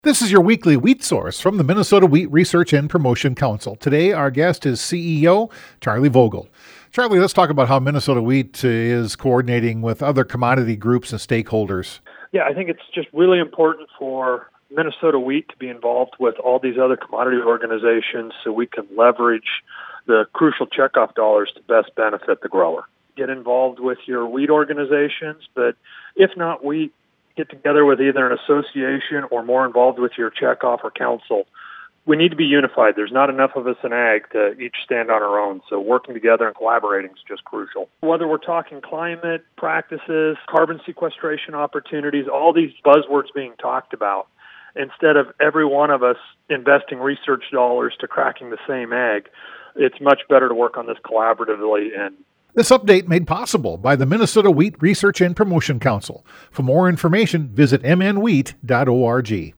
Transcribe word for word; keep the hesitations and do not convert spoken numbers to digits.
This is your weekly wheat source from the Minnesota Wheat Research and Promotion Council. Today, our guest is C E O Charlie Vogel. Charlie, let's talk about how Minnesota Wheat is coordinating with other commodity groups and stakeholders. Yeah, I think it's just really important for Minnesota Wheat to be involved with all these other commodity organizations so we can leverage the crucial checkoff dollars to best benefit the grower. Get involved with your wheat organizations, but if not wheat, get together with either an association or more involved with your checkoff or council. We need to be unified. There's not enough of us in ag to each stand on our own, so working together and collaborating is just crucial. Whether we're talking climate practices, carbon sequestration opportunities, all these buzzwords being talked about, instead of every one of us investing research dollars to cracking the same egg, it's much better to work on this collaboratively. And This update made possible by the Minnesota Wheat Research and Promotion Council. For more information, visit m n wheat dot org.